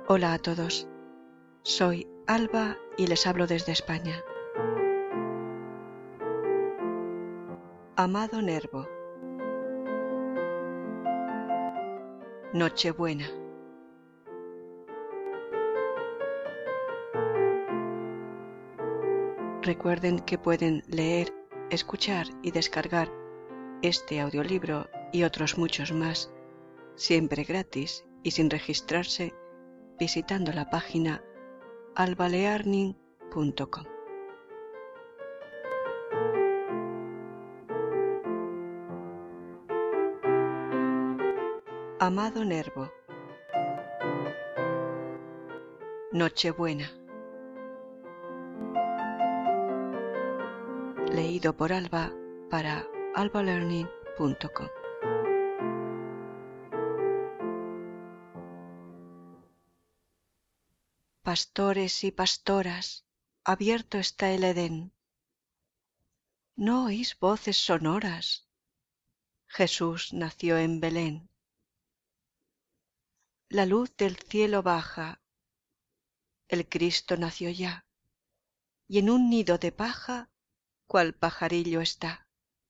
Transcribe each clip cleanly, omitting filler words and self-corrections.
Hola a todos, soy Alba y les hablo desde España. Amado Nervo. Nochebuena. Recuerden que pueden leer, escuchar y descargar este audiolibro y otros muchos más, siempre gratis y sin registrarse, visitando la página albalearning.com. Amado Nervo. Nochebuena. Leído por Alba para albalearning.com. Pastores y pastoras, abierto está el Edén. ¿No oís voces sonoras? Jesús nació en Belén. La luz del cielo baja, el Cristo nació ya, y en un nido de paja, cual pajarillo está.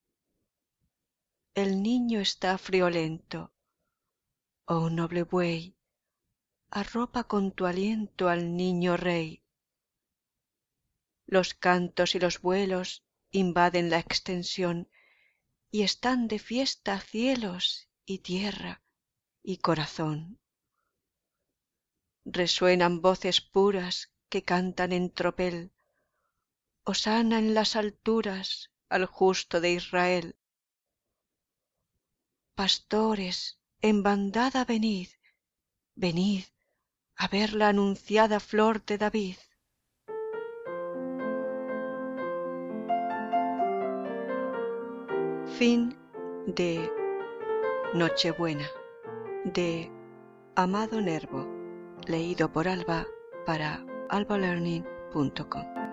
El niño está friolento, oh noble buey, arropa con tu aliento al niño rey. Los cantos y los vuelos invaden la extensión, y están de fiesta cielos y tierra y corazón. Resuenan voces puras que cantan en tropel, hosana en las alturas al justo de Israel. Pastores, en bandada venid, venid a ver la anunciada flor de David. Fin de Nochebuena, de Amado Nervo, leído por Alba para albalearning.com.